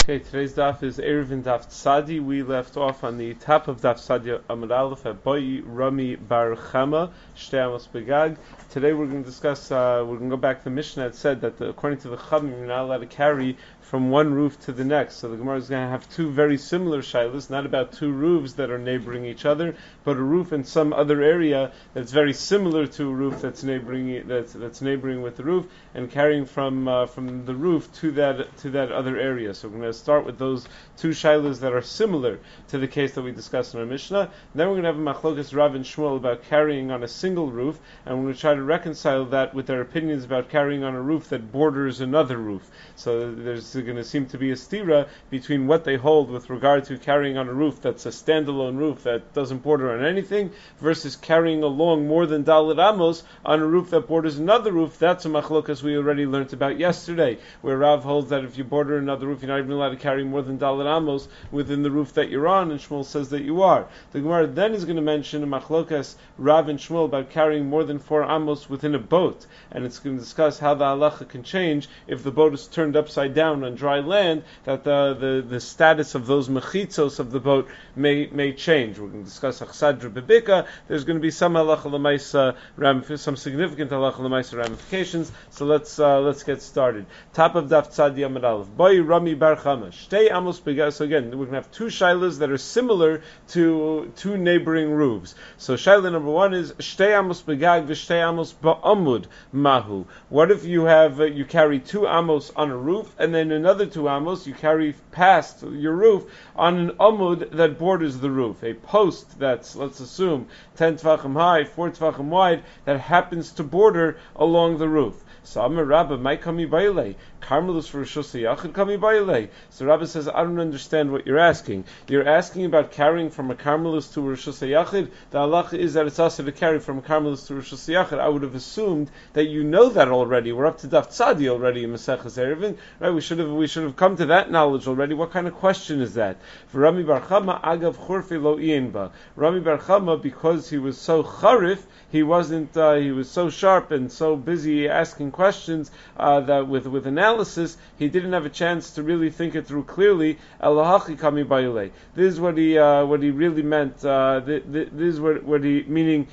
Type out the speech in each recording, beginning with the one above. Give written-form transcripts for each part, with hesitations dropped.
Okay, today's daf is Eruvin Daf Tzadi. We left off on the top of Daf Tzadi Amud Aleph at Boi Rami Bar Chama Shtei Amos Begag. Today we're going to discuss. We're going to go back to the Mishnah that said that according to the Chachamim, you're not allowed to carry from one roof to the next. So the Gemara is going to have two very similar shilas, not about two roofs that are neighboring each other, but a roof in some other area that's very similar to a roof that's neighboring with the roof, and carrying from the roof to that other area. So we're going to start with those two shilas that are similar to the case that we discussed in our Mishnah. Then we're going to have a machlokas Rav and Shmuel about carrying on a single roof, and we're going to try to reconcile that with their opinions about carrying on a roof that borders another roof. So there's going to seem to be a stira between what they hold with regard to carrying on a roof that's a standalone roof that doesn't border on anything versus carrying along more than Dalet Amos on a roof that borders another roof. That's a machlokas we already learned about yesterday, where Rav holds that if you border another roof, you're not even allowed to carry more than Dalet Amos within the roof that you're on, and Shmuel says that you are. The Gemara then is going to mention a machlokas Rav and Shmuel about carrying more than 4 amos within a boat, and it's going to discuss how the halacha can change if the boat is turned upside down on dry land, that the status of those mechitzos of the boat may change. We're going to discuss achsadra bebika. There's going to be some halacha l'maisa, some significant halacha l'maisa ramifications. So let's get started. Top of Daf Tzadi Amud Aleph. Boi Rami Bar Chama Shtei Amos Begag. So again, we're going to have two shilas that are similar to two neighboring roofs. So shaila number one is Shtei Amos Begag v'Shtei Amos ba'amud mahu. What if you have you carry 2 amos on a roof, and then another 2 amos you carry past your roof on an amud that borders the roof, a post that's, let's assume, 10 tvachim high, 4 tvachim wide, that happens to border along the roof. So Amar Rabba, my kami baile, Carmelus for Rishus Yachid kami baile. So Rabba says, I don't understand what you're asking. You're asking about carrying from a Carmelus to a Rishus Yachid. The halacha is that it's also to carry from a Carmelus to a Rishus Yachid. I would have assumed that you know that already. We're up to Daf Tzadi already in Maseches Eruvin, right? We should have come to that knowledge already. What kind of question is that? For Rami Bar Chama, Agav Churfi Lo Ienba. Rami Bar Chama, because he was so charif, he was so sharp and so busy asking questions that with analysis, he didn't have a chance to really think it through clearly. Elahachi kami bayulei. This is what he really meant. This is what he meaning.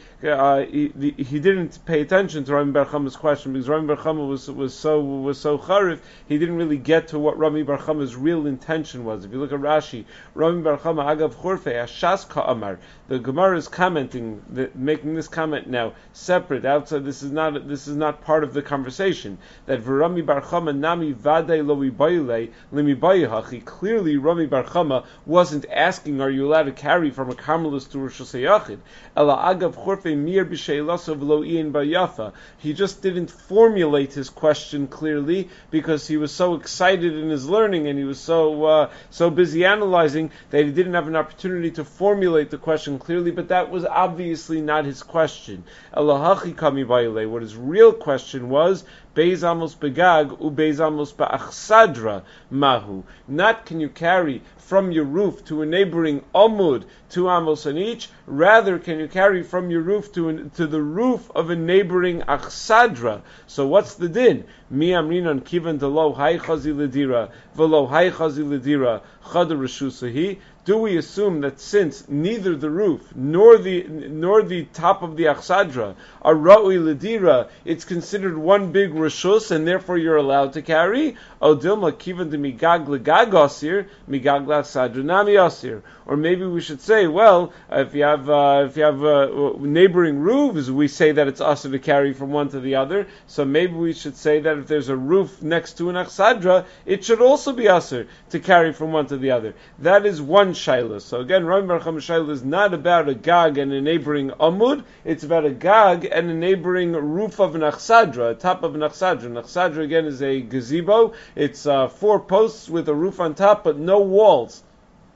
He didn't pay attention to Rami Bar Chama's question because Rami Bar Chama was so charif. He didn't really get to what Rami Bar Chama's real intention was. If you look at Rashi, Rami Bar Chama agav churfe ashas ka'amar. The Gemara is commenting, making this comment now separate, outside. This is not part of the conversation. That v'Rami Bar Chama nami vadei lo ibayile limi bayahachi. Clearly, Rami Bar Chama wasn't asking, "Are you allowed to carry from a Carmelus to Rosh Hashanah?" Ela agav chorfe mir b'sheilasav lo iin bayafa. He just didn't formulate his question clearly because he was so excited in his learning and he was so busy analyzing that he didn't have an opportunity to formulate the question clearly. But that was obviously not his question. Elahachi kami bayile. What his real question was, Beis Amos Begag u Beis Amos Ba'achsadra Mahu. Not can you carry from your roof to a neighboring Amud 2 amos on each, rather can you carry from your roof to the roof of a neighboring Achsadra. So what's the din? Mi amrinan kivan de lo hai chazi ledira velo hai chazi ledira chadar reshusahi. Do we assume that since neither the roof nor the top of the Achsadra are ra'ui ledira, it's considered one big reshus, and therefore you're allowed to carry? O dilma kivan de migag legag asir, migag l'Achsadra nami asir. Or maybe we should say, well, if you have neighboring roofs, we say that it's asir to carry from one to the other. So maybe we should say that if there's a roof next to an Achsadra, it should also be asir to carry from one to the other. That is one shaila. So again, Rami Bar Chama shaila is not about a gag and a neighboring amud. It's about a gag and a neighboring roof of an achsadra, a top of an achsadra. An achsadra again is a gazebo. It's 4 posts with a roof on top, but no walls.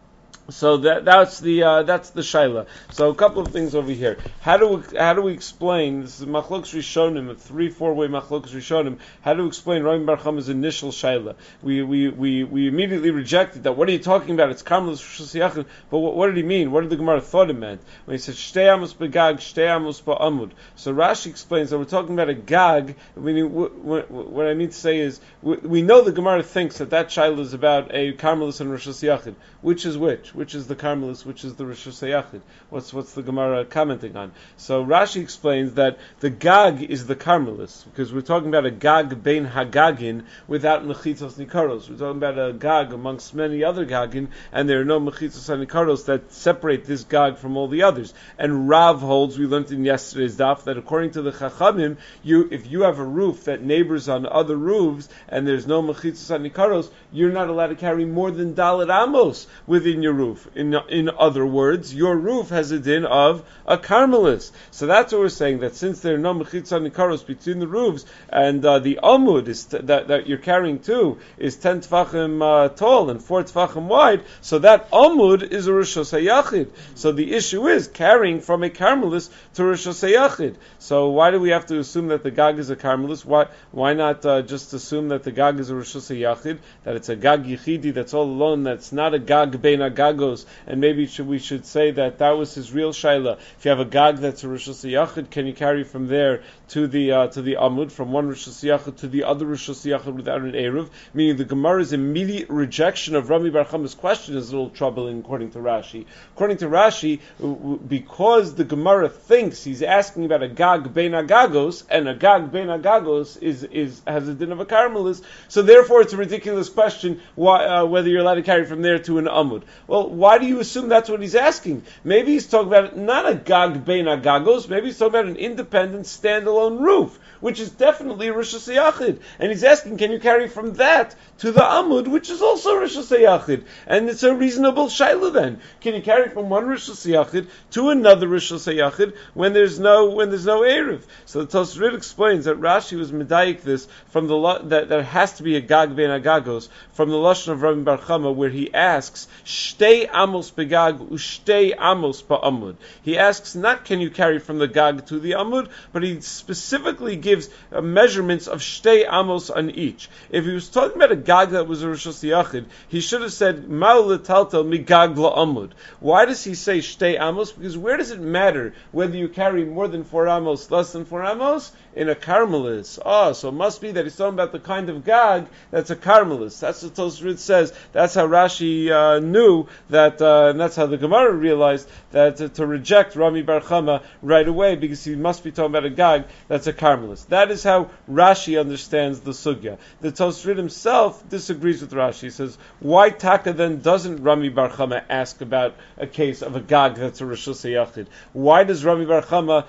So that's the shaila. So a couple of things over here. How do we explain this is Machlokes Rishonim, a 3-4 way Machlokes Rishonim? How to explain Rami Bar Chama's initial shaila? We immediately rejected that. What are you talking about? It's Karmelis Rishus Yachid. But what did he mean? What did the Gemara thought it meant when he said Shtei Amos begag, Shtei Amos ba'amud? So Rashi explains that we're talking about a gag. Meaning, what I mean to say is we know the Gemara thinks that shaila is about a Karmelis and Rishus Yachid. Which is which? Which is the Karmelis? Which is the Rishus Yachid? What's the Gemara commenting on? So Rashi explains that the Gag is the Karmelis, because we're talking about a Gag bein Hagagin without Mechitzos Nikaros. We're talking about a Gag amongst many other Gagin, and there are no Mechitzos Nikaros that separate this Gag from all the others. And Rav holds, we learned in yesterday's daf, that according to the Chachamim, if you have a roof that neighbors on other roofs, and there's no Mechitzos Nikaros, you're not allowed to carry more than Dalet Amos within your roof. In other words, your roof has a din of a Karmelis. So that's what we're saying, that since there are no Mechitzah Nikaros between the roofs, and the Amud is that you're carrying too is 10 Tfachim tall and 4 Tfachim wide, so that Amud is a Rishus HaYachid. So the issue is carrying from a Karmelis to Rishus HaYachid. So why do we have to assume that the Gag is a Karmelis? Why not just assume that the Gag is a Rishus HaYachid, that it's a Gag Yechidi that's all alone, that's not a Gag Bein Agagos, and maybe we should say that was his real shaila. If you have a Gag that's a Rishus Yachid, can you carry from there to the Amud, from one Rishus Yachid to the other Rishus Yachid without an Eruv? Meaning the Gemara's immediate rejection of Rami Bar Chama's question is a little troubling according to Rashi. According to Rashi, because the Gemara thinks he's asking about a Gag Bein Agagos, and a Gag Bein Agagos has a din of a Karmelis, so therefore it's a ridiculous question whether you're allowed to carry from there to an Amud. Well, why do you assume that's what he's asking? Maybe he's talking about not a Gag Bein Agagos, maybe he's talking about an independent, standalone roof, which is definitely Rishus Yachid. And he's asking, can you carry from that to the Amud, which is also Rishus Yachid? And it's a reasonable shaila then. Can you carry from one Rishus Yachid to another Rishus Yachid when there's no Eruv? So the Tosfos explains that Rashi was medayik this from that there has to be a Gag Bein Agagos from the lashon of Rami Bar Chama, where he asks Shtei Amos begag u'Shtei Amos ba'amud. He asks not can you carry from the Gag to the Amud, but he specifically gives measurements of Shtei Amos on each. If he was talking about a Gag that was a Rishus Yachid, he should have said Ma'u l'taltel migag la'amud. Why does he say Shtei Amos? Because where does it matter whether you carry more than 4 Amos, less than 4 Amos? In a Karmelis. So it must be that he's talking about the kind of Gag that's a Karmelis. That's what Tosfos says. That's how Rashi knew that, and that's how the Gemara realized that to reject Rami Bar Chama right away, because he must be talking about a Gag that's a Karmelis. That is how Rashi understands the Sugya. The Tosfos himself disagrees with Rashi. He says, why Taka then doesn't Rami Bar Chama ask about a case of a Gag that's a Rishus Yachid? Why does Rami Bar Chama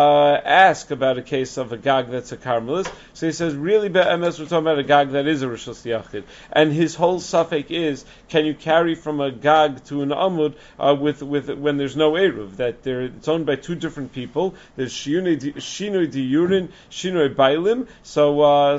ask about a case of a Gag that's a Karmelis? So he says, really, be'emes, we're talking about a Gag that is a Rishus Yachid. And his whole suffix is, can you carry from a Gag to an Amud with when there's no Eruv? That it's owned by 2 different people. There's Shinoi Diyurin, Shinoi Bailim. So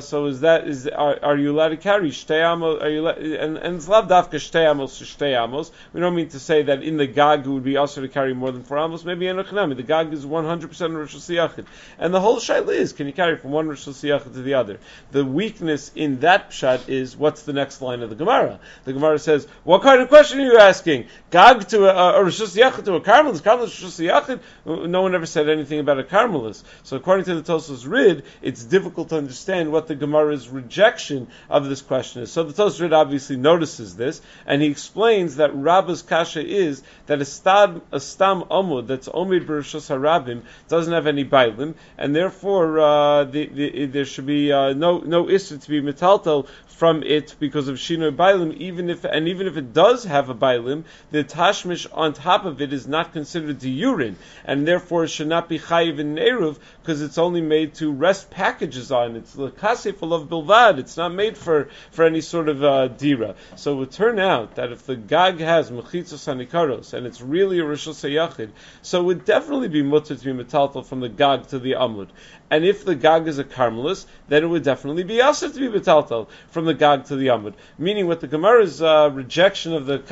are you allowed to carry Shtei Amos? And it's lav dafka Shtei Amos to Shtei Amos. We don't mean to say that in the Gag it would be also to carry more than 4 Amos. Maybe in Echanami. The Gag is 100% Rishus Yachid. And the whole shaila is, can you carry from one Rishus Yachid to the other? The weakness in that pshat is, what's the next line of the Gemara? The Gemara says, what kind of question are you asking? Gag to a Rishus Yachid to a Karmelis? Karmelis Rishus Yachid? No one ever said anything about a Karmelis. So according to the Tosfos Rid, it's difficult to understand what the Gemara's rejection of this question is. So the Tosfos Rid obviously notices this, and he explains that Rabba's kasha is that a stam amud that's omid b'rishus harabim doesn't have any bailim, and therefore there should be no issur to be metaltel from it because of Shinoi Bailim, even if it does have a Bailim, the Tashmish on top of it is not considered Diyurin, and therefore it should not be Chayiv in Eruv, because it's only made to rest packages on. It's L'kasef of Bilvad, it's not made for any sort of Dira. So it would turn out that if the Gag has Mechitzos Hanikaros, and it's really a Rishus HaYachid, so it would definitely be mutter to be metaltal from the Gag to the Amud. And if the Gag is a Karmelis, then it would definitely be also to be metaltal from the Gag to the Amud. Meaning what the Gemara's rejection of the Kasha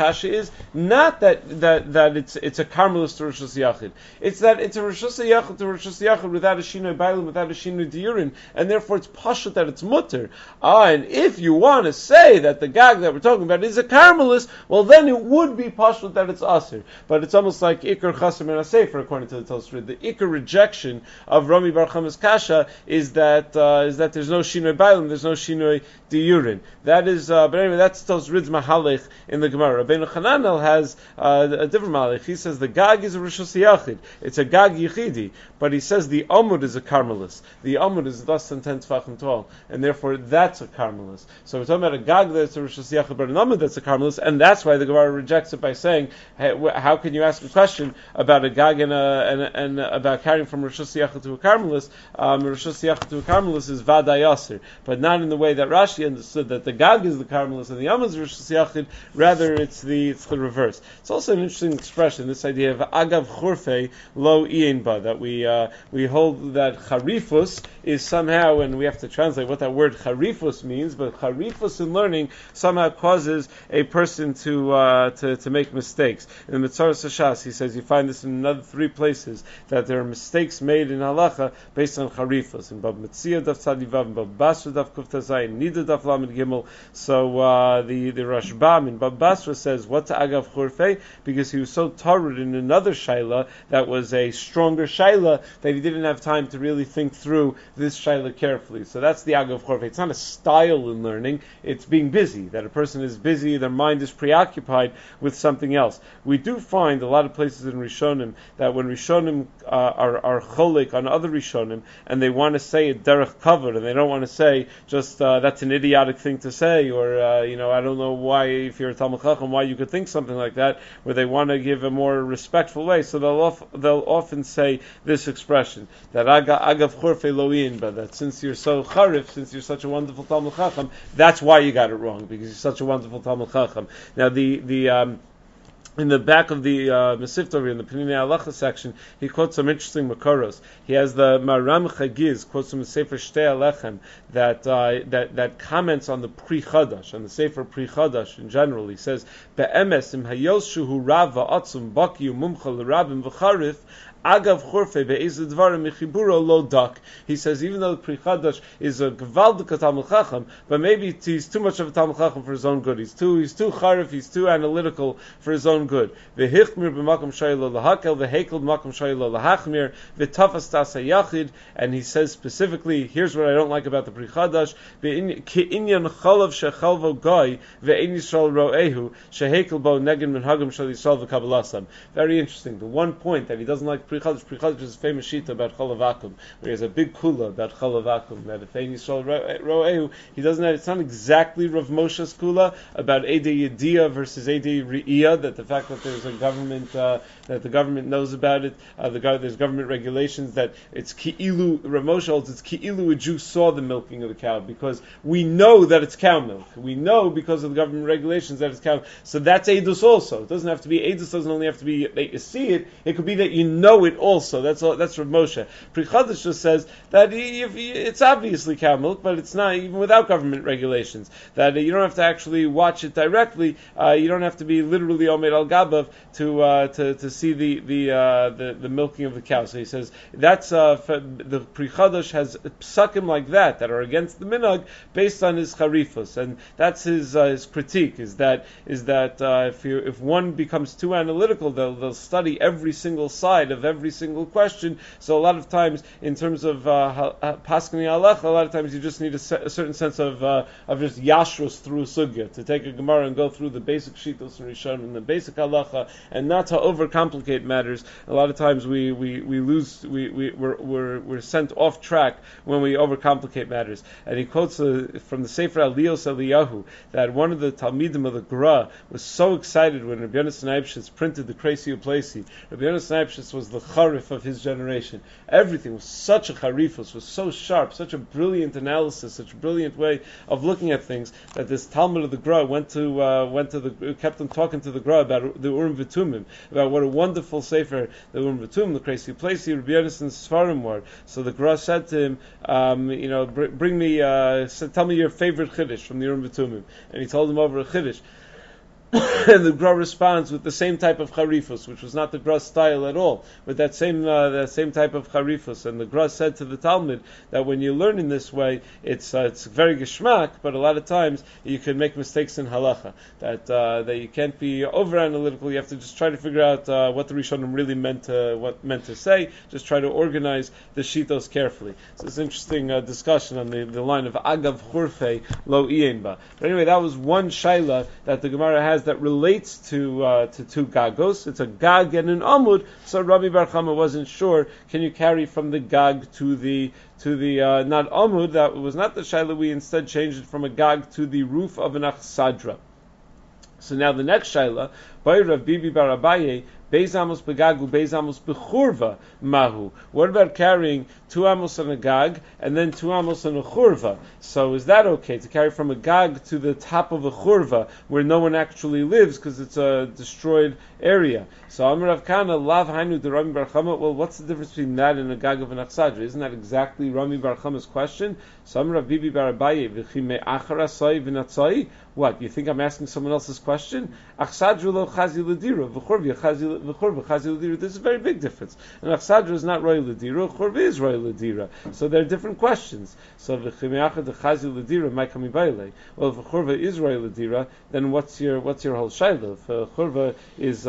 is not that it's a Carmelist to Rishus Yachid. It's that it's a Rishus Yachid to Rishus Yachid without a Shinoi Bailim, without a Shinoi Diurin, and therefore it's pashut that it's mutter. And if you want to say that the gag that we're talking about is a Carmelist, well then it would be pashut that it's aser. But it's almost like Iker Chasam and Asefer according to the Tosfos. The Iker rejection of Rami Bar Chama's kasha is that there's no Shinoi Bailim, there's no Shinoi Diurin. That is, but anyway, that's Tosfos Mahalech in the Gemara. Rabbeinu Chananel has a different Mahalech. He says the gag is a Rishus Yachid. It's a gag yichidi, but he says the Amud is a Carmelist. The Amud is less than 10 tefachim tall, and therefore that's a Carmelist. So we're talking about a gag that's a Rishus Yachid, but an Amud that's a Carmelist, and that's why the Gemara rejects it by saying, hey, how can you ask a question about a gag and about carrying from Rishus Yachid to a Carmelist? Rishus Yachid to a Carmelist is Vaday Aser, but not in the way that Rashi understood that the gag is the Carmelist and the Amud is Rishus Yachid. Rather, it's the reverse. It's also an interesting expression, this idea of Agav Churfei Lo Iyin Ba, that we hold that Charifus is somehow, and we have to translate what that word Charifus means, but Charifus in learning somehow causes a person to make mistakes. In the Mitzaras Hashas, he says you find this in another 3 places, that there are mistakes made in halacha based on Charifus. In Bab Metzia Daf Tzadivav, in Bab Basra Daf Kuf Tazai, Nida Daf Lamed Gimel. So the Rashbam in Bab Basra says, what's Agav Churfei? Because he was so torrid in another shaila that was a stronger shaila that he didn't have time to really think through this shaila carefully. So that's the Agav Churfei. It's not a style in learning, it's being busy, that a person is busy, their mind is preoccupied with something else. We do find a lot of places in Rishonim that when Rishonim are cholik on other Rishonim and they want to say a derech kavod and they don't want to say just that's an idiotic thing to say, or I don't know why, if you're a Talmud Chacham, why you could think something like that, where they want to give a more respectful way. So they'll often say this expression, that Agav Churfei Lo Iyin Ba, that since you're so charif, since you're such a wonderful Talmud Chacham, that's why you got it wrong, because you're such a wonderful Talmud Chacham. Now in the back of the Mesivta over in the Penina Halacha section, he quotes some interesting Makoros. He has the Maram Chagiz, quotes from the Sefer Shtei Alechem, that comments on the Pri Chadash, on the Sefer Pri Chadash in general. He says, Be'emes im hayos shuhu rav va'atzum baki umumcha l'rabim v'charif, Agav Churfei be'ezid dvarim michiburo lo dak. He says even though the Pri Chadash is a gewaldige Talmud Chacham, but maybe he's too much of a Talmud Chacham for his own good. He's too charif, he's too analytical for his own good. V'hichmir b'makom shaylo lahakel, v'hekel b'makom shaylo lahachmir, v'tafas tasa yachid. And he says specifically, here's what I don't like about the Pri Chadash: Ki'inyan chalav shechalvo goy ve'ein yisrael ro'ehu shehekel bo negin minhagim shal yisrael v'kabbalasam. Very interesting. The one point that he doesn't like Pri Chadash is a famous shita about Chalav Akum, where he has a big kula about Chalav Akum, that if Ein Yisrael Ro'ehu, he doesn't have, it's not exactly Rav Moshe's kula about Eidei Yediyah versus Eidei Re'iyah, that the fact that there's a government, that the government knows about it, there's government regulations, that it's Ki'ilu, Rav Moshe holds, it's Ki'ilu a Jew saw the milking of the cow, because we know that it's cow milk. We know because of the government regulations that it's cow milk. So that's Eidus also. It doesn't have to be, Eidus doesn't only have to be that you see it, it could be that you know it also. That's Rav Moshe. Pri Chadash just says that it's obviously cow milk, but it's not, even without government regulations. That you don't have to actually watch it directly. You don't have to be literally Omed al Gabav to see the milking of the cow. So he says that's the Pri Chadash has psakim like that are against the minhag based on his charifus, and that's his critique. Is that if one becomes too analytical, they'll study every single side of every single question. So a lot of times, in terms of paskini halacha, a lot of times you just need a certain sense of just yashrus through a sugya, to take a gemara and go through the basic shitos and rishon and the basic halacha, and not to overcomplicate matters. A lot of times we're sent off track when we overcomplicate matters. And he quotes from the Sefer Aliyos Eliyahu that one of the Talmidim of the Gra was so excited when Rabbi Yonasan Eibshitz printed the Kreisi Uplesi. Rabbi Yonasan Eibshitz was the charif of his generation. Everything was such a charifus, was so sharp, such a brilliant analysis, such a brilliant way of looking at things, that this Talmud of the Gra kept on talking to the Gra about the Urim V'Tumim, about what a wonderful sefer the Urim V'Tumim, the Kreisi Uplesi, Rabbi Yonasan's Sfarim were. So the Gra said to him, bring me, tell me your favorite chiddush from the Urim V'Tumim, and he told him over a chiddush. And the Gra responds with the same type of charifus, which was not the Gra style at all, with that same type of charifus. And the Gra said to the Talmud that when you learn in this way, it's very geschmack, but a lot of times you can make mistakes in halacha. That you can't be over analytical. You have to just try to figure out what the Rishonim really meant to say. Just try to organize the shitos carefully. So it's an interesting discussion on the line of agav churfei lo ienba. But anyway, that was one shaila that the Gemara has that relates to two gagos. It's a gag and an amud. So Rabbi Bar Chama wasn't sure. Can you carry from the gag to the not amud? That was not the shaila. We instead changed it from a gag to the roof of an achsadra. So now the next shaila, by Rav Bibi Bar Abaye, Beis amos begagu, beis amos bechurva mahu. What about carrying 2 amos on a gag and then 2 amos on a churva? So is that okay to carry from a gag to the top of a churva where no one actually lives because it's a destroyed area? So Amar Rav Kana lav hainu de Rami Bar Chama. Well, what's the difference between that and a gag of an achsadra? Isn't that exactly Rami Bar Chama's question? So Amar Rav Bibi Bar Abaye v'chi me'achar asai v'natzai. What? You think I'm asking someone else's question? Achsadra lo chazi l'dira v'churva chazi l'churva chazi l'dira. There's a very big difference. And achsadra is not roy l'dira. Churva is roy l'dira. So there are different questions. So v'chi me'achar de chazi l'dira mai kami baile. Well, if a churva is roy l'dira, then what's your whole shayla? If a churva is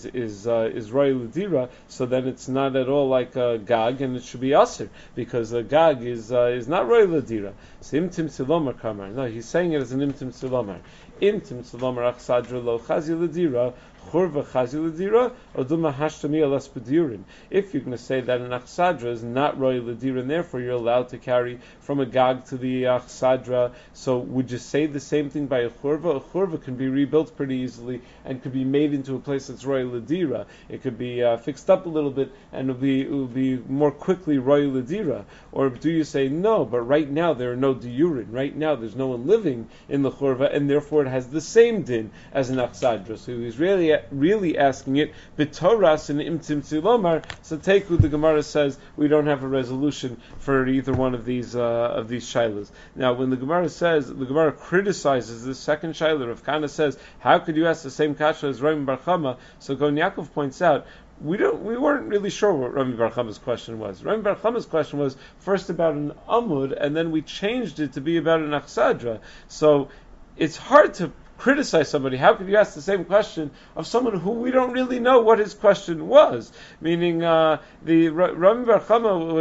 roy l'dira, so then it's not at all like a gag, and it should be aser because a gag is not roy l'dira. So imtim silomar kamar. No, he's saying it as an imtim silomar. Imtim silomar achsadra lo chazi l'dira. Churva chazi l'dira, oduma hashtami alas b'dirin. If you're going to say that an achsadra is not roy l'dirin, therefore you're allowed to carry from a gag to the achsadra. So would you say the same thing by a churva? A churva can be rebuilt pretty easily and could be made into a place that's roy l'dira. It could be fixed up a little bit and it will be more quickly roy l'dira. Or do you say no? But right now there are no diurin. Right now there's no one living in the churva, and therefore it has the same din as an achsadra. So he's really asking it b'toras and imtim tzilomar. So Teku, the Gemara says we don't have a resolution for either one of these shilas. Now, when the Gemara criticizes the second shilah, Rav Kana says, how could you ask the same kasha as Rami Bar Chama? So Gon Yaakov points out, we weren't really sure what Rami Bar Chama's question was. Rami Bar Chama's question was first about an amud, and then we changed it to be about an achsadra. So it's hard to criticize somebody. How could you ask the same question of someone who we don't really know what his question was? Meaning, the Rami Bar Chama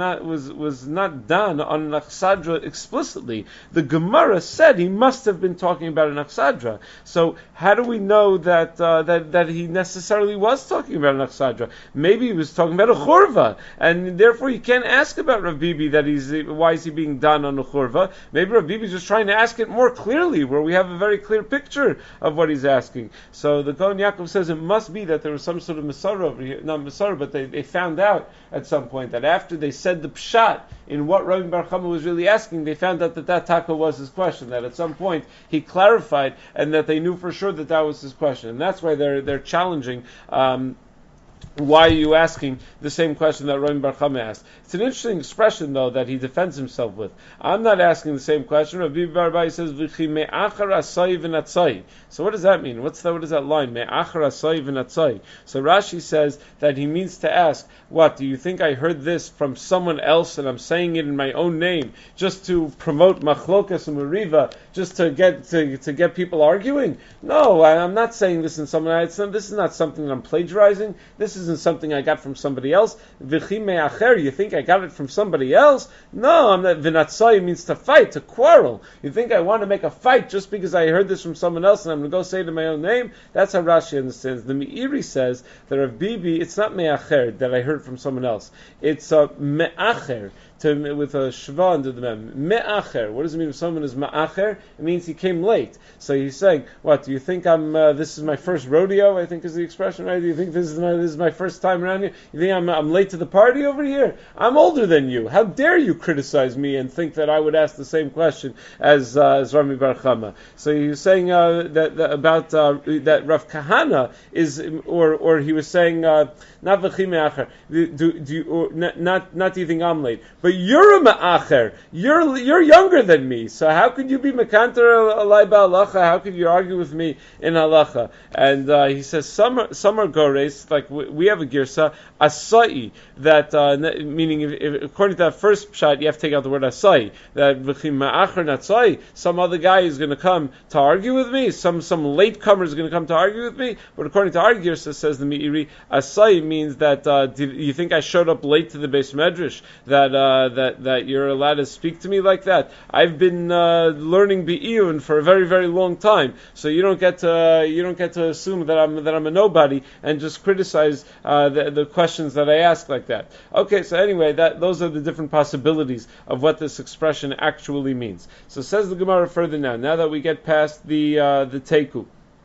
was not done on an achsadra explicitly. The Gemara said he must have been talking about an achsadra. So how do we know that he necessarily was talking about an achsadra? Maybe he was talking about a churva, and therefore you can't ask about Rav Bibi why is he being done on a churva. Maybe Rav Bibi is just trying to ask it more clearly, where we have a very clear picture of what he's asking. So the Gon Yaakov says it must be that there was some sort of Masara over here, not Masara, but they found out at some point that after they said the pshat in what Rami Bar Chama was really asking, they found out that taka was his question, that at some point he clarified and that they knew for sure that was his question. And that's why they're challenging why are you asking the same question that Rami Bar Chama asked? It's an interesting expression, though, that he defends himself with. I'm not asking the same question. Rabbi Bar Abaye says, "V'chi me'achar asai v'natzai." So what does that mean? What is that line? Me'achar asai v'natzai. So Rashi says that he means to ask, what, do you think I heard this from someone else and I'm saying it in my own name just to promote machlokas and mariva, just to get people arguing? No, I'm not saying this in someone else. This is not something that I'm plagiarizing. This isn't something I got from somebody else. V'chi me'acher, you think I got it from somebody else? No, I'm not. V'natzai means to fight, to quarrel. You think I want to make a fight just because I heard this from someone else and I'm going to go say it in my own name? That's how Rashi understands. The Meiri says that Rav Bibi, it's not me'acher that I heard from someone else. It's me'acher. With a shva under the mem. Me'acher. What does it mean if someone is ma'acher? It means he came late. So he's saying, what, do you think this is my first rodeo, I think is the expression, right? Do you think this is my first time around here? You think I'm late to the party over here? I'm older than you. How dare you criticize me and think that I would ask the same question as Rami Bar Chama? So he was saying that Rav Kahana is, or he was saying, not v'chi me'acher. Not do you think I'm late? But but you're a ma'acher. You're younger than me. So how could you be mekanter alai ba'alacha? How could you argue with me in halacha? And he says some are gores, like we have a girsa asai, that meaning if, according to that first pshat, you have to take out the word asai. That v'chim ma'acher natsai, some other guy is going to come to argue with me. Some late comer is going to come to argue with me. But according to our girsa, says the Meiri, asai means that you think I showed up late to the Beis Medrash, that you're allowed to speak to me like that? I've been learning Be'iyun for a very, very long time, so you don't get to assume that I'm a nobody and just criticize the questions that I ask like that. Okay, so anyway, those are the different possibilities of what this expression actually means. So says the Gemara further now that we get past the Teiku.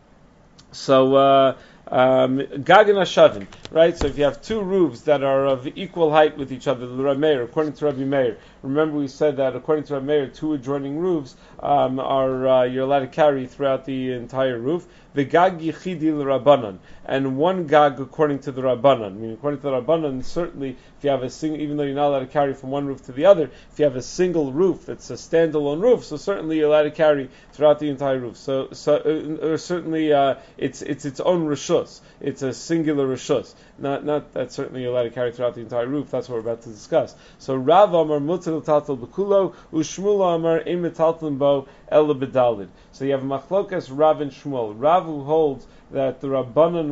So Gag and Ashavin, right? So if you have two roofs that are of equal height with each other, the Rabbi Meir, according to Rabbi Meir, remember we said that according to Rabbi Meir, two adjoining roofs are you're allowed to carry throughout the entire roof. The Gag Yichidi l'Rabbanan, and one Gag according to the Rabbanan. I mean, according to the Rabbanan, certainly if you have a single, even though you're not allowed to carry from one roof to the other, if you have a single roof that's a standalone roof, so certainly you're allowed to carry throughout the entire roof. So certainly it's its own rishus. It's a singular rishus. Not that certainly you're allowed to carry throughout the entire roof. That's what we're about to discuss. So Rav Amar Mutal Taltal Bekulo, Ushmul Amar Ein Metaltal Bo Ela Bedalid. So you have Machlokas Rav and Shmuel. Rav who holds that the Rabbanan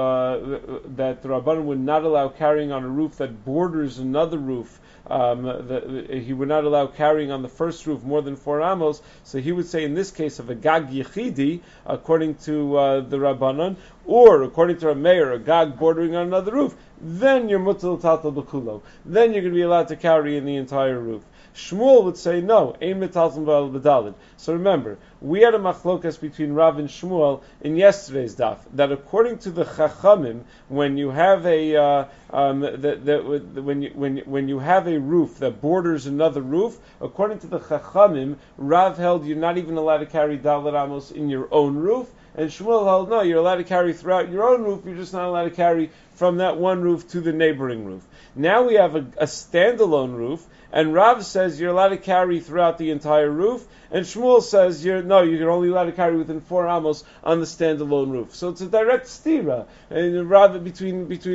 would not allow carrying on a roof that borders another roof. He would not allow carrying on the first roof more than 4 amos. So he would say in this case of a Gag Yechidi, according to the Rabbanan, or according to a mayor, a Gag bordering on another roof, then you're mutal tatal b'kulo. Then you're going to be allowed to carry in the entire roof. Shmuel would say no, ein metalton b'al b'dalid. So remember, we had a machlokas between Rav and Shmuel in yesterday's daf, that according to the Chachamim, when you have a when you have a roof that borders another roof, according to the Chachamim, Rav held you're not even allowed to carry daled amos in your own roof, and Shmuel held no, you're allowed to carry throughout your own roof. You're just not allowed to carry from that one roof to the neighboring roof. Now we have a standalone roof, and Rav says you're allowed to carry throughout the entire roof, and Shmuel says you're only allowed to carry within 4 amos on the standalone roof. So it's a direct stira, and rather between the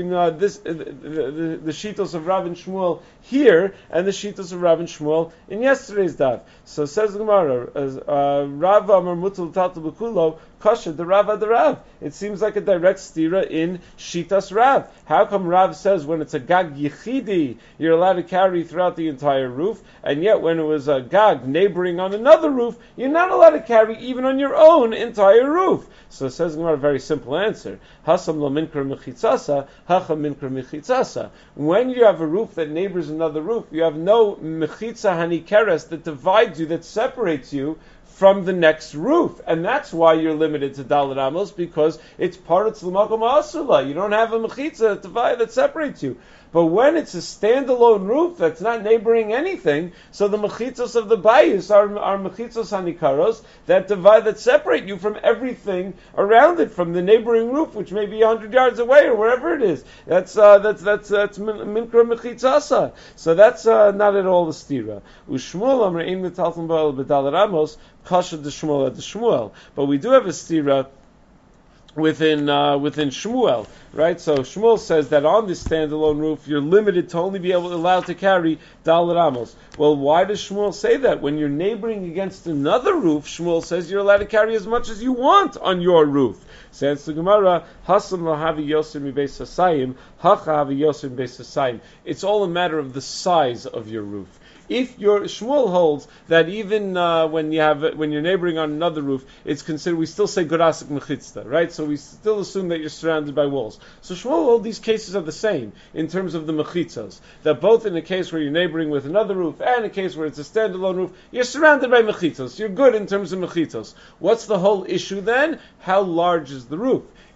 shitos of Rav and Shmuel here and the shitos of Rav and Shmuel in yesterday's daf. So says the Gemara, Rav Amar Mutal Tatal B'Kulo, Kasha the Rav. It seems like a direct stira in shitas Rav. How come Rav says when it's a Gag Yichidi you're allowed to carry throughout the entire roof, and yet when it was a Gag neighboring on another roof, you're not allowed to carry even on your own entire roof? So it says a very simple answer. Hasam lo minkra mechitzasa, hacham minkra mechitzasa. When you have a roof that neighbors another roof, you have no mechitza hanikeres that divides you, that separates you from the next roof, and that's why you're limited to Daled Amos, because it's part of Tzlumakom Asula. You don't have a mechitza that separates you. But when it's a standalone roof that's not neighboring anything, so the mechitzos of the bayis are mechitzos hanikaros that separate you from everything around it, from the neighboring roof, which may be 100 yards away or wherever it is. That's minkra mechitzasa. So that's not at all the stira. Ushmuel amar ein metalton ba'al b'daled amos kasha de Shmuel. But we do have a stira within Shmuel, right? So Shmuel says that on this standalone roof you're limited to only be allowed to carry Daled Amos. Well, why does Shmuel say that? When you're neighboring against another roof, Shmuel says you're allowed to carry as much as you want on your roof. Says the Gemara, Hasam lahavi yosim mibeis hasayim, hacha havi yosim mibeis hasayim. It's all a matter of the size of your roof. If your Shmuel holds that even when you're neighboring on another roof, it's considered, we still say Gorasik Mechitzta, right? So we still assume that you're surrounded by walls. So Shmuel holds these cases are the same in terms of the Mechitzos. That both in a case where you're neighboring with another roof and a case where it's a standalone roof, you're surrounded by Mechitzos. You're good in terms of Mechitzos. What's the whole issue then? How large is the roof?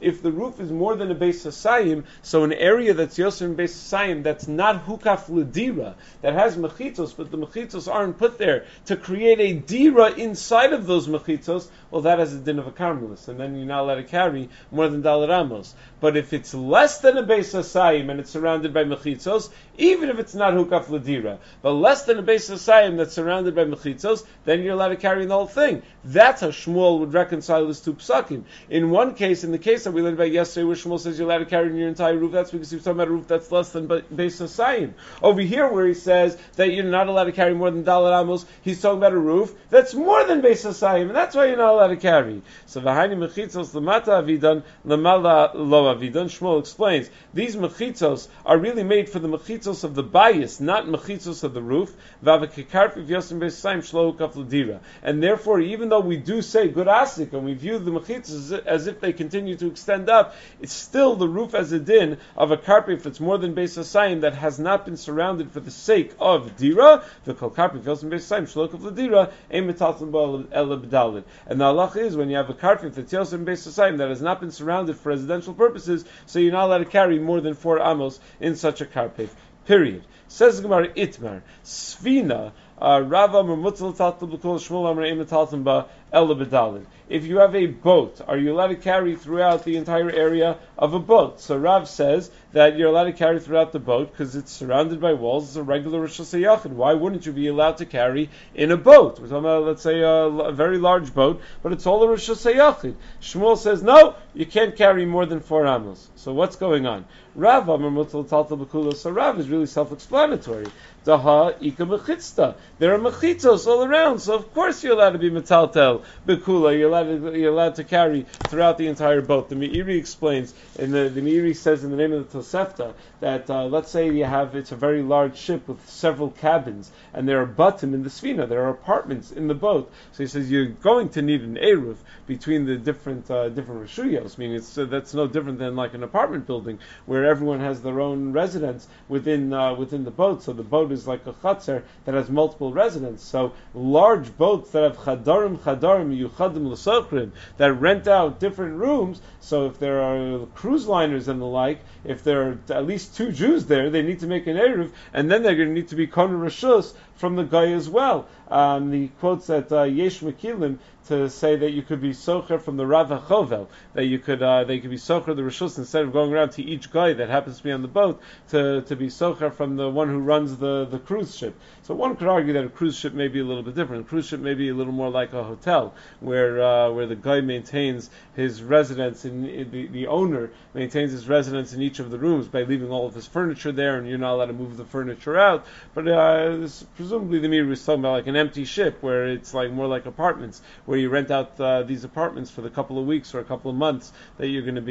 if the roof is more than a Beis Hasayim, so an area that's Yoser in Beis Hasayim that's not Hukaf L'Dira, that has Mechitzos, but the Mechitzos aren't put there to create a Dira inside of those Mechitzos, well, that has a din of a Carmelis, and then you're not allowed to carry more than Dalet Amos. But if it's less than a Beis Hasayim and it's surrounded by Mechitzos, even if it's not Hukaf L'Dira, but less than a Beis Hasayim that's surrounded by Mechitzos, then you're allowed to carry the whole thing. That's how Shmuel would reconcile this two psakim. In one case, in the case that we learned about yesterday, where Shmuel says you're allowed to carry your entire roof, that's because he's talking about a roof that's less than Beis Hasayim. Over here, where he says that you're not allowed to carry more than Dalet Amos, he's talking about a roof that's more than Beis Hasayim, and that's why you're not allowed to carry. So v'haini mechitzos lemata avidan lemala lo avidan. Shmuel explains these mechitzos are really made for the mechitzos of the bayis, not mechitzos of the roof. V'avakikarpiv yosim Beis Hasayim shlo hukaf l'dira. And therefore, even though we do say good asik and we view the mechitzos as if they continue to extend up, it's still the roof as a din of a karpiv that's more than Beis Hasayim that has not been surrounded for the sake of dira. The kol karpiv yosim Beis Hasayim shlo hukaf l'dira ein metalton bo ela b'dalet. And the halacha is when you have a karpif that's yosim in Beis Hasayim that has not been surrounded for residential purposes, so you're not allowed to carry more than 4 amos in such a karpif. Period. Says Gemara Itmar, Sfina, Rava Mermutzel Taltal B'Kol Shmuel Amar Eim Taltam Ba Ela B'Dalin. If you have a boat, are you allowed to carry throughout the entire area of a boat? So Rav says that you're allowed to carry throughout the boat because it's surrounded by walls. It's a regular Rosh Hashanah. Why wouldn't you be allowed to carry in a boat? We're talking about, let's say, a very large boat, but it's all a Rosh Hashanah. Shmuel says, no, you can't carry more than 4 amos. So what's going on? Rav Amar Mutal Taltal B'Kula. So Rav is really self-explanatory. Daha Ika Mechitzta. There are mechitzos all around, so of course you're allowed to be metaltel B'Kula. You're allowed to carry throughout the entire boat. The Meiri explains, and the Meiri says in the name of the Tosefta, that let's say it's a very large ship with several cabins, and there are batim in the Sfina, there are apartments in the boat. So he says you're going to need an eruv between the different reshuyos, meaning that's no different than like an apartment building where everyone has their own residence within the boat. So the boat is like a chatzer that has multiple residents. So large boats that have chadarim yuchadim l'sochrim that rent out different rooms. So if there are cruise liners and the like, if there are at least 2 Jews there, they need to make an eruv, and then they're going to need to be kohen reshus from the guy as well. He quotes that Yesh Mekilim to say that you could be socher from the Rav HaChovel, that they could be socher the reshus instead of going around to each guy that happens to be on the boat to be socher from the one who runs the cruise ship. So one could argue that a cruise ship may be a little bit different. A cruise ship may be a little more like a hotel, where the guy maintains his residence in the owner maintains his residence in each of the rooms by leaving all of his furniture there, and you're not allowed to move the furniture out. But presumably the Meiri was talking about like an empty ship, where it's like more like apartments, where you rent out these apartments for the couple of weeks or a couple of months that you're going to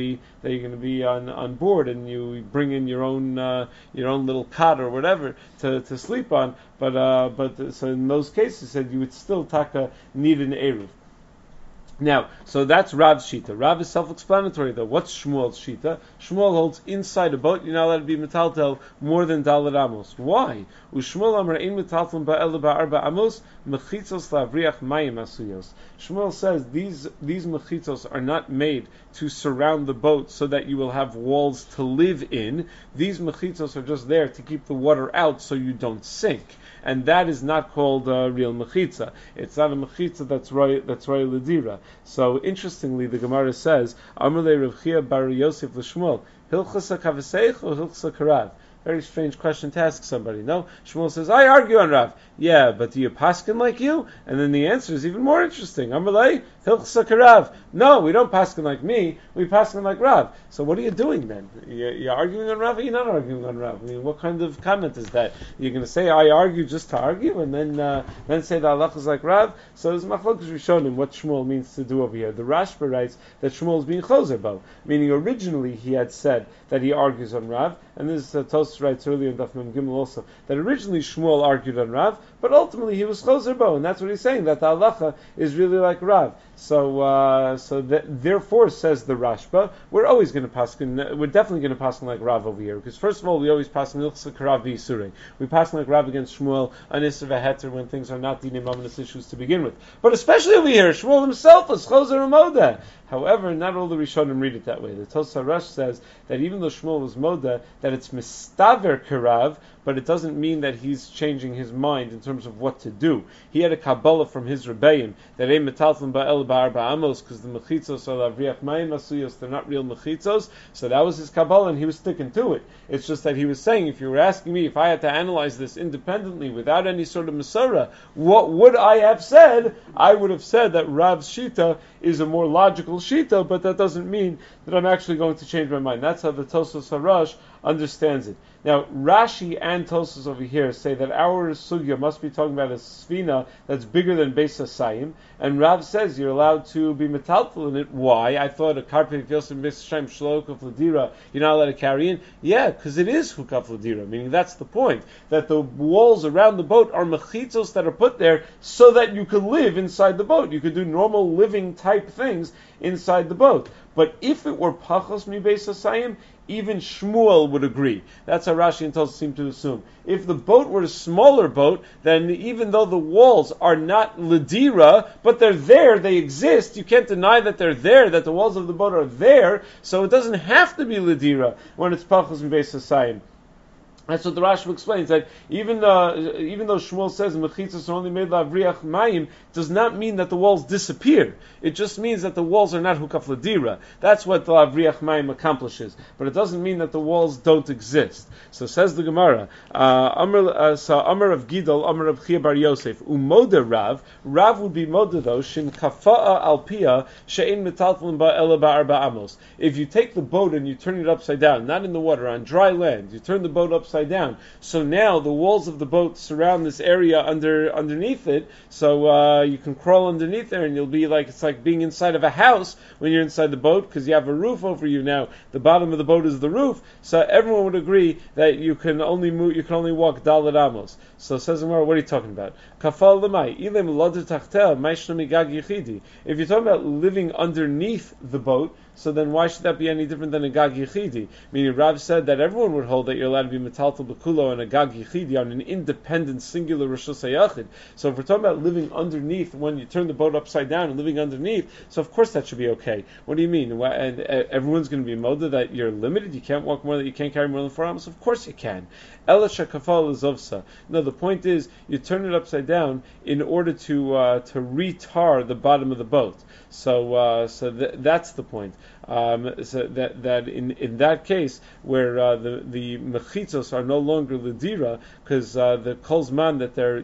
be on board, and you bring in your own little cot or whatever to sleep on. But so in those cases, said you would still need an eruv. Now, so that's Rav's shita. Rav is self-explanatory though. What's Shmuel's shita? Shmuel holds inside a boat, you're not allowed to be metaltel more than Dalet Amos. Why? Ushmuel amar ein metaltel ba'el ba'arba amos mechitzos lavriach mayim asuyos. Shmuel says these mechitzos are not made to surround the boat so that you will have walls to live in. These mechitzos are just there to keep the water out so you don't sink. And that is not called a real mechitza. It's not a mechitza that's roy ledira. So interestingly, the Gemara says, Amalei Rav Chia bar Yosef l'Shmuel, Hilchasa kavaseich or Hilchasa karav? Very strange question to ask somebody. No, Shmuel says, I argue on Rav. Yeah, but do you paskin like you? And then the answer is even more interesting. Amalei Hilchasa karav. No, we don't paskin like me. We paskin like Rav. So what are you doing then? You're arguing on Rav, or you're not arguing on Rav? I mean, what kind of comment is that? You're going to say I argue just to argue, and then say the halach is like Rav? So there's machlokas rishonim what Shmuel means to do over here. The Rashba writes that Shmuel is being chozer bo, meaning originally he had said that he argues on Rav, and this Tosfos writes earlier in Daf Mem Gimel also that originally Shmuel argued on Rav, but ultimately he was chozer bo, and that's what he's saying, that the halacha is really like Rav. Therefore, says the Rashba, we're always going to paskin. We're definitely going to paskin like Rav over here, because first of all, we always paskin ilchsa karav v'yisurei. We paskin like Rav against Shmuel, an isser v'heter when things are not dinim ominous issues to begin with. But especially over here, Shmuel himself was chozer moda. However, not all the Rishonim read it that way. The Tosar Rosh says that even though Shmuel was moda, that it's mistaver karav, but it doesn't mean that he's changing his mind in terms of what to do. He had a Kabbalah from his Rebbeim that ein metaltlin ba'el ba'arba amos, because the mechitzos are lavriach mayim asuyos, they're not real mechitzos. So that was his Kabbalah, and he was sticking to it. It's just that he was saying, if you were asking me if I had to analyze this independently without any sort of Masorah, what would I have said? I would have said that Rav's Shita is a more logical Shita, but that doesn't mean that I'm actually going to change my mind. That's how the Tosfos Harash understands it. Now, Rashi and Tosfos over here say that our sugya must be talking about a sfina that's bigger than Beis Hasayim, and Rav says you're allowed to be metaltal in it. Why? I thought a karpet yosem Beis Hashem shlokaf ladira, you're not allowed to carry in. Yeah, because it is hukaf ladira, meaning that's the point, that the walls around the boat are mechitzos that are put there so that you could live inside the boat. You could do normal living type things inside the boat. But if it were pachos mi Beis Hasayim, even Shmuel would agree. That's how Rashi and Tosfos seem to assume. If the boat were a smaller boat, then even though the walls are not ledira, but they're there, they exist, you can't deny that they're there, that the walls of the boat are there, so it doesn't have to be ledira when it's pachos mi Beis Hasayim. That's what the Rashi explains, that even though Shmuel says mechitzos are only made lavriach mayim, does not mean that the walls disappear. It just means that the walls are not hukaf ladira. That's what the lavriach mayim accomplishes. But it doesn't mean that the walls don't exist. So says the Gemara, Amar of Gidol, Amar of Chia bar Yosef, umoda Rav would be moda though, shin kafa'a alpia, she'in metaltalin ba'ela ba'arba amos. If you take the boat and you turn it upside down, not in the water, on dry land, you turn the boat upside down. So now the walls of the boat surround this area underneath it. So you can crawl underneath there, and you'll be like, it's like being inside of a house when you're inside the boat, because you have a roof over you now. The bottom of the boat is the roof. So everyone would agree that you can only walk Dalet Amos. So says Gemara, what are you talking about? Kafal lemai ilem loder tachtel ma'ishna migag yichidi. If you're talking about living underneath the boat, so then why should that be any different than a gag yichidi? Meaning Rav said that everyone would hold that you're allowed to be metaltal bekulo and a gag yichidi on an independent singular rishus hayachid. So if we're talking about living underneath when you turn the boat upside down and living underneath, so of course that should be okay. What do you mean? And everyone's going to be moda that you're limited, you can't walk more than you can't carry more than 4 amos? Of course you can. Ela shakafal izovsa. No, the point is you turn it upside down in order to retar the bottom of the boat. So that's the point. So that in that case where the mechitzos are no longer ledira, because the kolzman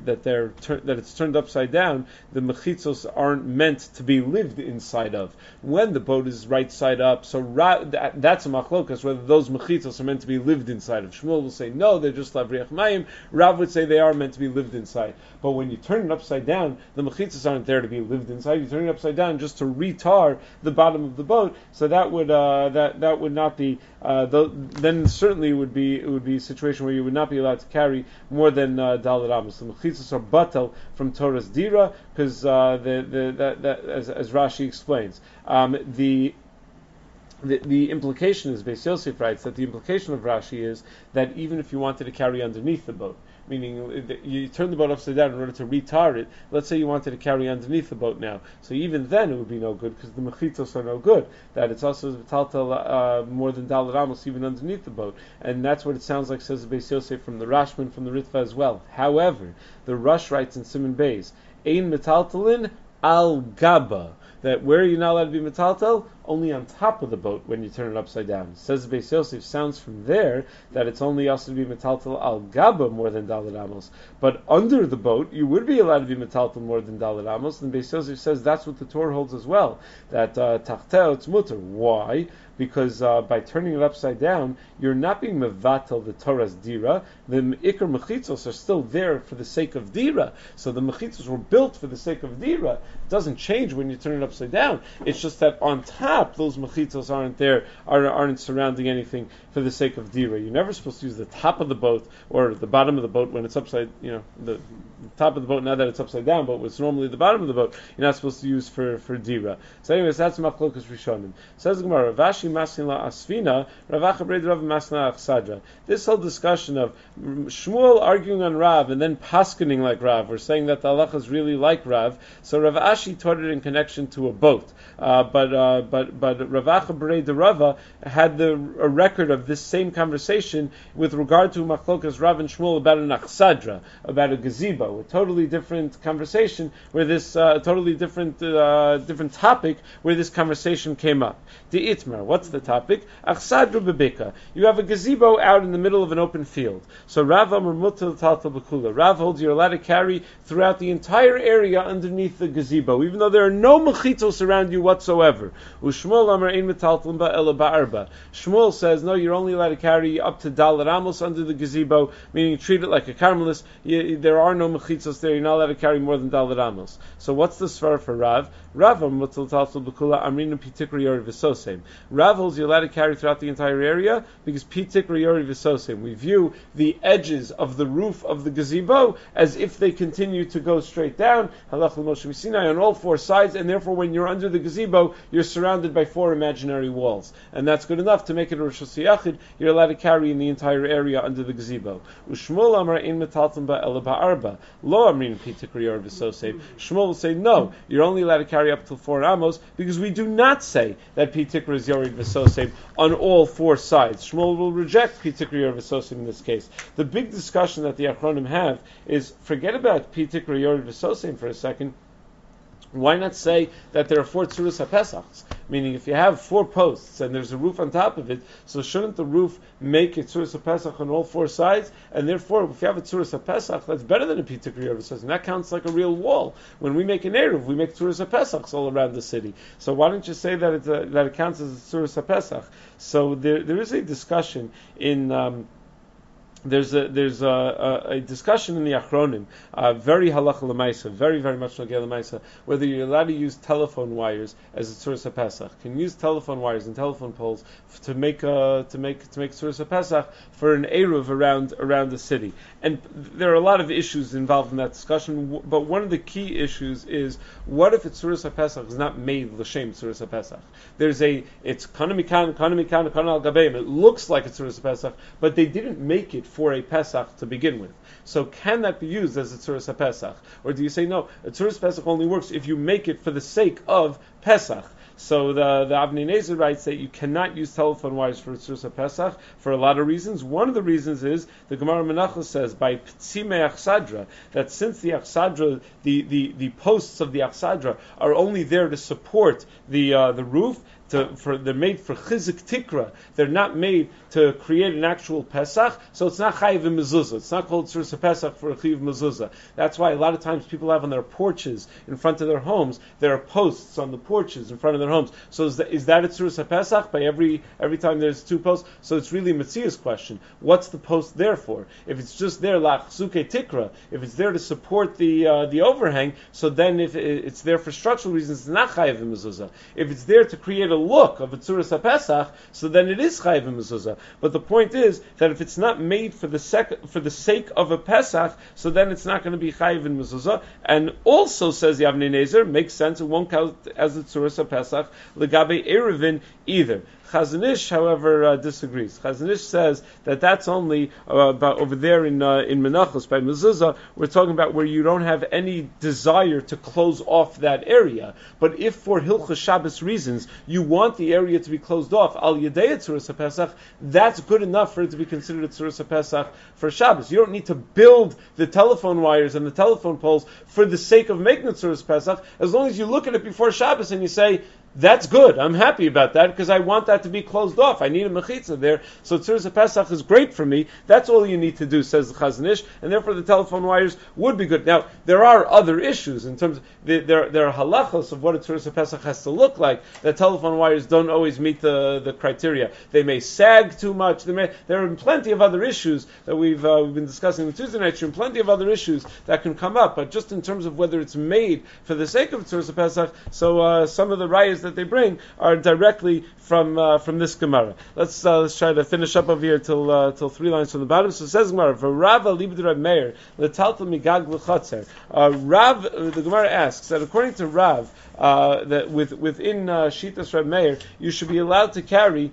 that it's turned upside down, the mechitzos aren't meant to be lived inside of. When the boat is right side up, so that's a machlokas whether those mechitzos are meant to be lived inside of. Shmuel will say no, they're just lavriach mayim. Rav would say they are meant to be lived inside. But when you turn it upside down, the mechitzos aren't there to be lived inside. You turn it upside down just to retar the bottom of the boat. So that would not be. Then certainly it would be a situation where you would not be allowed to carry more than Dalet Amos. The mechitzos are batel from Torah's dira, because as Rashi explains, the implication is, Beis Yosef writes that the implication of Rashi is that even if you wanted to carry underneath the boat, meaning you turn the boat upside down in order to retar it, let's say you wanted to carry underneath the boat now, so even then it would be no good, because the mechitzos are no good, that it's also taltal more than Dalet Amos even underneath the boat, and that's what it sounds like, says Beis Yosef from the Rashman, from the Ritva as well. However, the Rush writes in Siman Beis, ein metaltalin al gaba, that where you're not allowed to be metaltal, only on top of the boat when you turn it upside down. Says Beis Yosef, sounds from there that it's only also to be metaltal al gaba more than Dalet Amos. But under the boat, you would be allowed to be metaltal more than Dalet Amos. And Beis Yosef says that's what the Torah holds as well, that tachteo it's mutter. Why? Because by turning it upside down, you're not being mevatel the Torah's dira. The ikar mechitzos are still there for the sake of dira. So the mechitzos were built for the sake of dira. It doesn't change when you turn it upside down. It's just that on top top, those mechitzos aren't surrounding anything for the sake of dira. You're never supposed to use the top of the boat or the bottom of the boat when it's upside, the top of the boat, not that it's upside down, but it's normally the bottom of the boat, you're not supposed to use for dira. So anyways, that's Machlokas Rishonim. Says the Gemara, Ravashi Masin La Asfina, Ravacha Breid Rav Masin La Achsadra. This whole discussion of Shmuel arguing on Rav and then paskening like Rav, or saying that the halacha is really like Rav, so Rav Ashi taught it in connection to a boat. But Ravacha Breid Rava had a record of this same conversation with regard to Machlokas Rav and Shmuel about an Achsadra, about a gazebo, a totally different conversation where this totally different topic where this conversation came up. The Itmar, what's the topic? Achsadra bebika. You have a gazebo out in the middle of an open field. So Rav Amar Mutal Taltal Bakula. Rav holds you're allowed to carry throughout the entire area underneath the gazebo, even though there are no mechitos around you whatsoever. Ushmuel Amar Ein Metaltal Ba'ela Ba'arba. Shmuel says, no, you're only allowed to carry up to Dal Ramos under the gazebo, meaning treat it like a Carmelist. There are no mechitos there, you're not allowed to carry more than Dal Ramos. So what's the svar for Rav? Rav Amar Mutal Taltal Bakula Amrina Pitikri Yori V'Sosem. Rav holds you're allowed to carry throughout the entire area because Pitikri Yori V'Sosem. We view the edges of the roof of the gazebo as if they continue to go straight down, Halach Moshe Sinai, on all four sides, and therefore when you're under the gazebo, you're surrounded by four imaginary walls. And that's good enough to make it a Rosh Hashanah. You're allowed to carry in the entire area under the gazebo. Ushmuel Amar Ein Metaltam Ba'ela Ba'arba. Lo Amrin Pitikri Yori V'Sosem. Shmuel will say, no, you're only allowed to carry up to 4 amos, because we do not say that Pitikri is Yorid V'Sosem on all four sides. Shmuel will reject Pitikri Yorid V'Sosem in this case. The big discussion that the Achronim have is, forget about Pitikri Yorid V'Sosem for a second. Why not say that there are 4 tzuras HaPesachs? Meaning, if you have 4 posts and there's a roof on top of it, so shouldn't the roof make a tzuras HaPesach on all 4 sides? And therefore, if you have a tzuras HaPesach, that's better than a Pitikri Yorid V'Sosem. That counts like a real wall. When we make an Eruv, we make tzuras HaPesachs all around the city. So why don't you say that it counts as a tzuras HaPesach? So there is a discussion in... There's a discussion in the Achronim, very halacha l'maisa, very very much nogei l'maisa, whether you're allowed to use telephone wires as a tzuras HaPesach. Can you use telephone wires and telephone poles to make tzuras HaPesach for an eruv around the city? And there are a lot of issues involved in that discussion. But one of the key issues is, what if a tzuras HaPesach is not made l'shem tzuras HaPesach? It's kana mikan, kana mikan, kana al gabeim. It looks like a tzuras HaPesach, but they didn't make it for a Pesach to begin with. So can that be used as a tzuras HaPesach? Or do you say, no, a tzuras HaPesach only works if you make it for the sake of Pesach? So the Avnei Nezer writes that you cannot use telephone wires for tzuras HaPesach for a lot of reasons. One of the reasons is, the Gemara Menachos says, by P'tzimei Achsadra, that since the Achsadra, the posts of the Achsadra are only there to support the roof, they're made for chizik tikra. They're not made to create an actual Pesach, so it's not chayiv mezuzah. It's not called tzuras HaPesach for a chayiv mezuzah. That's why a lot of times people have on their porches in front of their homes, there are posts on the porches in front of their homes. So is that a tzuras HaPesach? By every time there's 2 posts? So it's really Metzia's question. What's the post there for? If it's just there lachzuke tikra, if it's there to support the overhang, so then if it's there for structural reasons, it's not chayiv mezuzah. If it's there to create a look of a tzuras HaPesach, so then it is chayiv mezuzah. But the point is that if it's not made for the sake of a Pesach, so then it's not going to be chayiv mezuzah. And also, says the Avnei Nezer, makes sense, it won't count as a tzuras HaPesach legabe eruvin either. Chazon Ish, however, disagrees. Chazon Ish says that that's only about over there in Menachos by Mezuzah. We're talking about where you don't have any desire to close off that area. But if for Hilchos Shabbos reasons you want the area to be closed off, Al Yedei Tzuras HaPesach, that's good enough for it to be considered a Tzuras HaPesach for Shabbos. You don't need to build the telephone wires and the telephone poles for the sake of making a Tzuras HaPesach, as long as you look at it before Shabbos and you say, that's good. I'm happy about that because I want that to be closed off. I need a mechitza there, so tzuras HaPesach is great for me. That's all you need to do, says the Chazon Ish, and therefore the telephone wires would be good. Now, there are other issues in terms of, there are halachos of what a tzuras HaPesach has to look like. The telephone wires don't always meet the criteria. They may sag too much. There are plenty of other issues that we've been discussing in Tuesday night, and plenty of other issues that can come up. But just in terms of whether it's made for the sake of tzuras HaPesach, so some of the rayas rayos that they bring are directly from this Gemara. Let's try to finish up over here till 3 lines from the bottom. So it says Gemara, "V'Rava libed Rav Meir letaltal migag l'chatzer." Rav, the Gemara asks that according to Rav, that within Shitas Rav Meir, you should be allowed to carry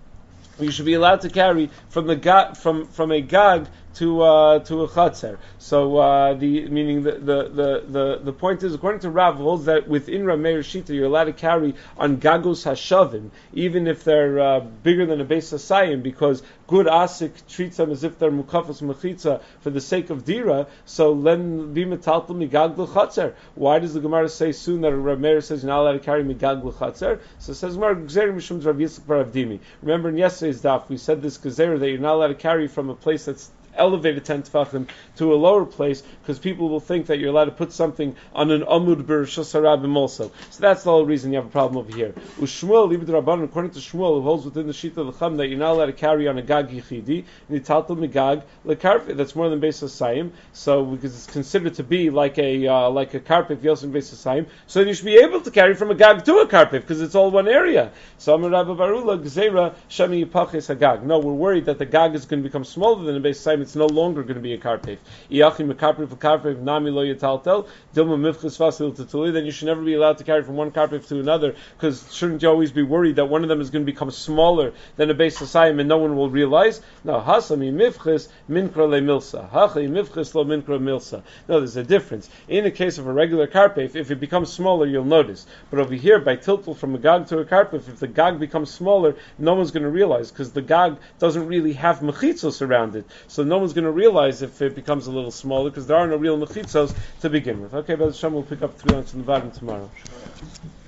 from a gag to a chatzer. So the point is, according to Rav, holds that within Rav Meir Shita you're allowed to carry on gagos hashavim, even if they're bigger than a beis hasayim, because good asik treats them as if they're mukafas mechitza for the sake of dira. So len be metaltal migag l'chatzer. Why does the Gemara say soon that Rav Meir says you're not allowed to carry migag l'chatzer? So it says Gemara gzerim mishum Rav Yitzchak bar Avdimi. Remember in yesterday's daf we said this gezer that you're not allowed to carry from a place that's elevated 10 tefachim to a lower place, because people will think that you're allowed to put something on an amud b'rishus harabim also. So that's the whole reason you have a problem over here. Ushmuel libed rabbanon, according to Shmuel, who holds within the shita of the chum that you're not allowed to carry on a gag yichidi, nitaltal migag lekarpif, that's more than beis hasayim. So because it's considered to be like a karpif yosem beis hasayim, so then you should be able to carry from a gag to a karpif because it's all one area. So Amar Rabba Barula gzeira shami yipaches hagag. No, we're worried that the gag is going to become smaller than a beis hasayim. It's no longer going to be a karpif. Then you should never be allowed to carry from one karpif to another, because shouldn't you always be worried that one of them is going to become smaller than a beis hasayim and no one will realize? No, hasami mifchis minkra le milsa. Hachi mifchis lo minkra milsa. No, there's a difference. In the case of a regular karpif, if it becomes smaller, you'll notice. But over here, by tiltul from a gag to a karpif, if the gag becomes smaller, no one's going to realize, because the gag doesn't really have mechitzos around it. So no one's going to realize if it becomes a little smaller, because there are no real mechitzos to begin with. Okay, Bez Hashem, we'll pick up 3 lines from the bottom tomorrow.